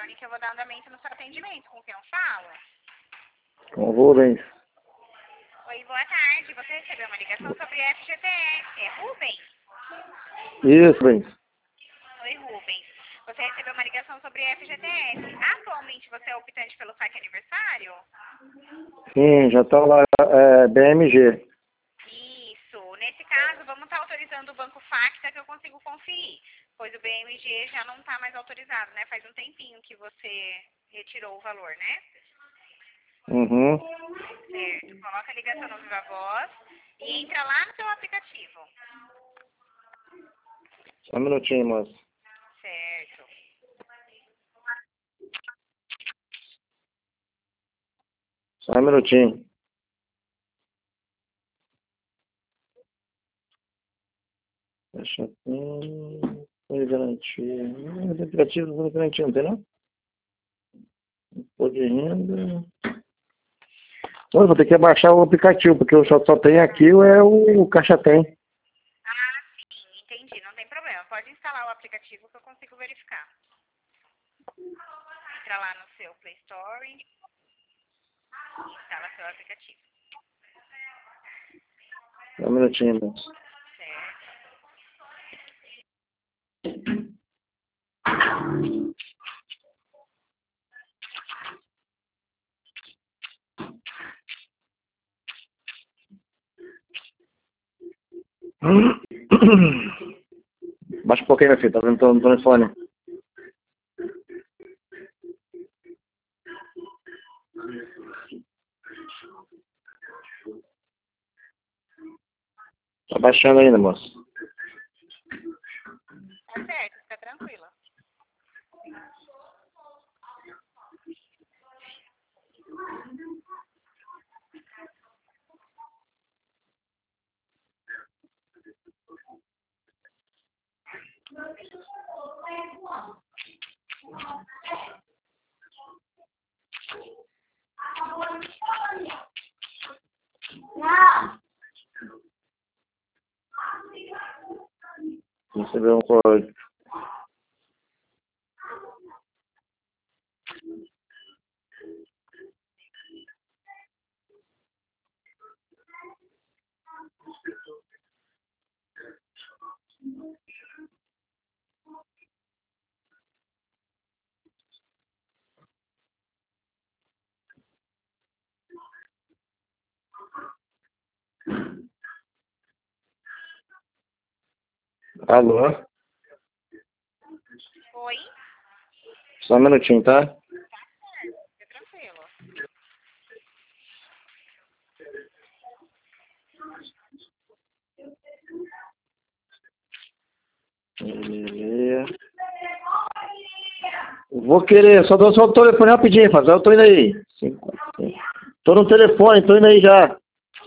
retorne que eu vou dar andamento no seu atendimento. Com quem eu falo? Com Rubens. Oi, boa tarde. Você recebeu uma ligação sobre FGTS. É Rubens? Isso, Rubens. Oi, Rubens. Você recebeu uma ligação sobre FGTS. Atualmente você é optante pelo saque aniversário? Sim, já tá lá, BMG. Isso. Nesse caso, vamos estar autorizando o Banco Facta que eu consigo conferir, pois o BMG já não está mais autorizado, né? Faz um tempinho que você retirou o valor, né? Uhum. Certo. Coloca a ligação no Viva Voz e entra lá no seu aplicativo. Só um minutinho, moço. Certo. Só um minutinho. Deixa eu garantia. No aplicativo não garantia, não tem não? Imposto de renda. Oi, vou ter que baixar o aplicativo, porque eu só tenho aqui o Caixa Tem. Ah, sim, entendi. Não tem problema. Pode instalar o aplicativo que eu consigo verificar. Entra lá no seu Play Store e instala seu aplicativo. Só um minutinho, moço. Certo. Baixa um pouquinho, meu filho, tá vendo no telefone. Tá baixando ainda, moço. Tá certo, fica tranquila. Recebeu um código. Alô? Oi? Só um minutinho, tá? Tá certo, fica tranquilo. Vou querer, só o telefone rapidinho, faz. Eu tô indo aí. Tô no telefone, tô indo aí já.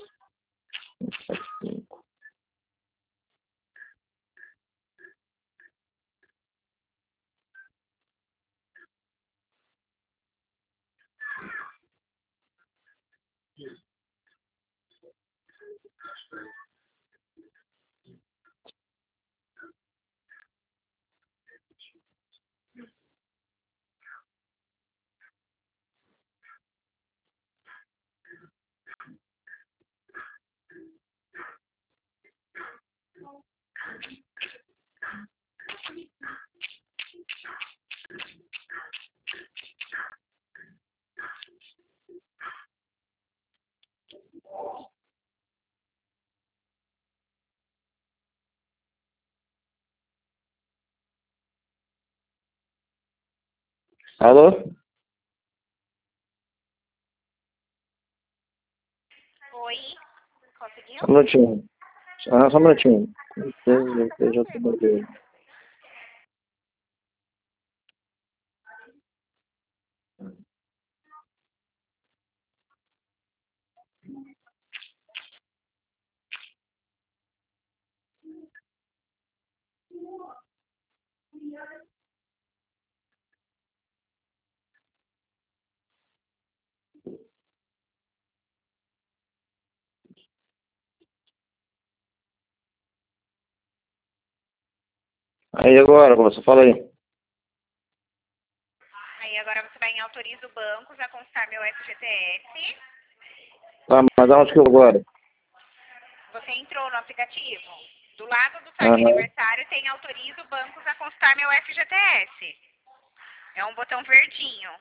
Alô? Oi? Conseguiu? Só um minutinho. Só um minutinho. Fica Eu já tranquilo. tô. Aí agora, moça, fala aí. Aí autorizo bancos a constar meu FGTS. Tá, mas aonde que eu vou agora? Você entrou no aplicativo. Do lado do saque aniversário tem autorizo bancos a constar meu FGTS. É um botão verdinho.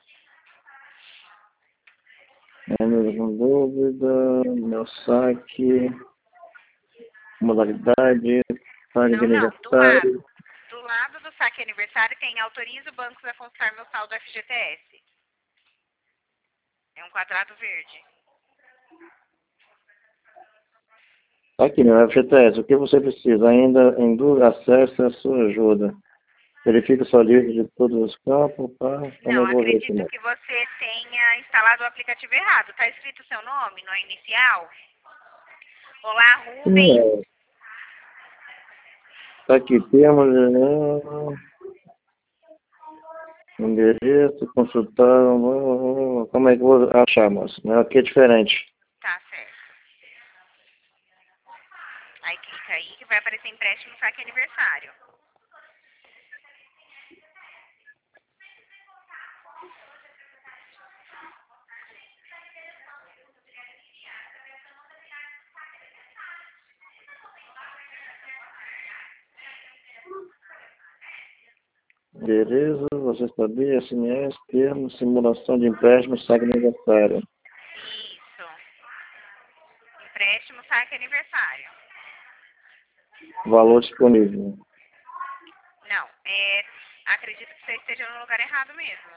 Com dúvida, meu saque, modalidade, saque de Não. aniversário. Do lado do saque aniversário tem autorizo bancos a constar meu saldo FGTS. É um quadrado verde. Aqui, meu FGTS, o que você precisa? Ainda em dúvida, acesse a sua ajuda. Verifique sua lista de todos os campos, tá? Não, Eu vou ver aqui, acredito que você tenha instalado o aplicativo errado. Tá escrito seu nome no inicial? Olá, Rubens. Tá aqui, temos endereço, consultar, como é que eu vou achar, moço? Aqui é diferente. Tá certo. Aí clica aí que vai aparecer empréstimo saque aniversário. Beleza, você sabia, SMS, termo, simulação de empréstimo, saque aniversário. Isso. Empréstimo saque aniversário. Valor disponível. Não, acredito que você esteja no lugar errado mesmo.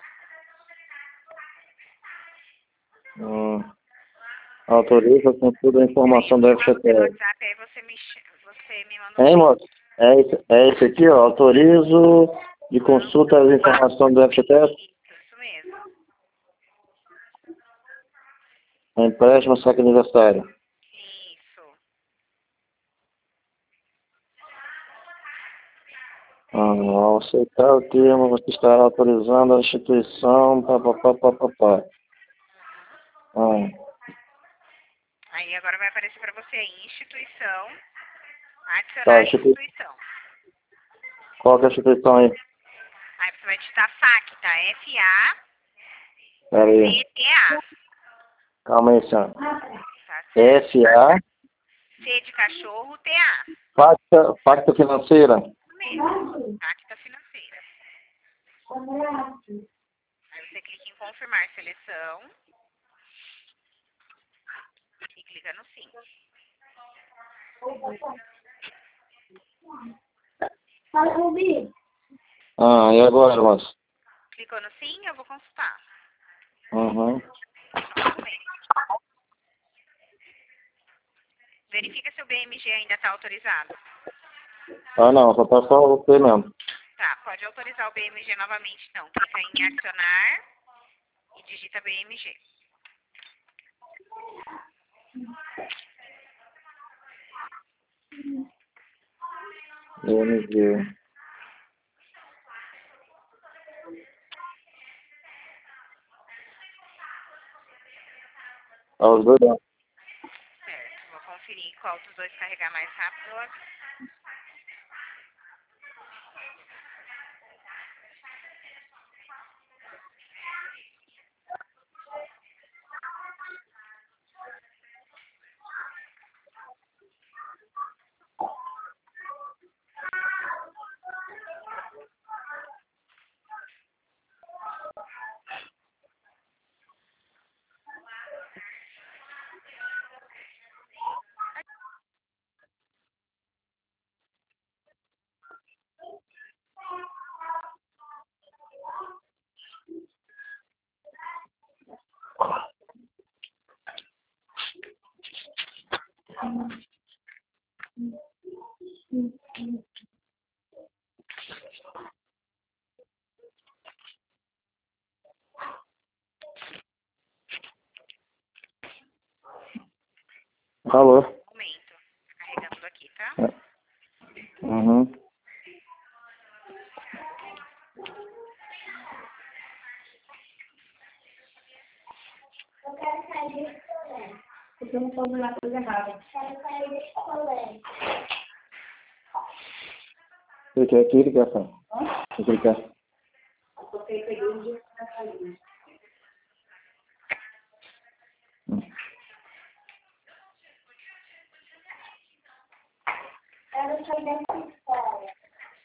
Autoriza com toda a informação do FGTS. WhatsApp, aí você me mandou. Hein, moço? É esse aqui, ó. Autorizo de consulta as informações do FGTS. Isso mesmo. Empréstimo, saque aniversário. Isso. Ao aceitar o termo, você estará autorizando a instituição, papapá. Aí agora vai aparecer para você instituição, adicionar Tá, instituição. qual que é a instituição aí? Aí você vai digitar FAC, tá? Pera aí. F-A-C-T-A. Calma aí, senhora. Tá certo? SA. C de cachorro, T-A. Pacta financeira. Isso mesmo. Acta financeira. Aí você clica em confirmar seleção. E clica no sim. E agora, moço? Clicou no sim, eu vou consultar. Verifica se o BMG ainda está autorizado. Não, só tá só você mesmo. Tá, pode autorizar o BMG novamente, então. Clica em adicionar e digita BMG. BMG. Os dois. Certo, vou conferir qual dos dois carregar mais rápido. Alô? Um momento. Tá carregando aqui, tá? Eu quero sair desse colégio. Porque eu não estou na coisa errada. Quero sair desse colégio. Você quer ligação? Você quer? Eu peguei o dia que eu saí. quero sair dessa história.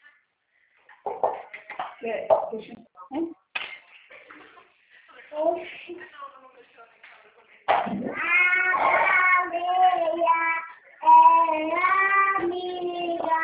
A baleia é amiga.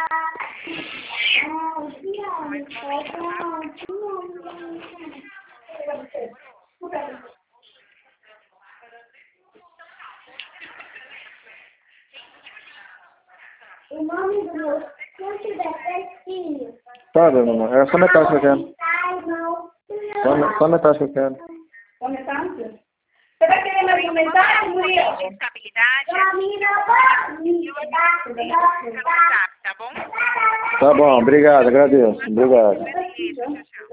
O nome do meu curso é filho. Tá, dona, é só metade que eu quero. Só metade que eu quero. Só metade? Você vai querer mais uma metade, Muriel? De estabilidade, tá bom? Tá bom, obrigado, agradeço. Obrigado. Beleza, tchau, tchau.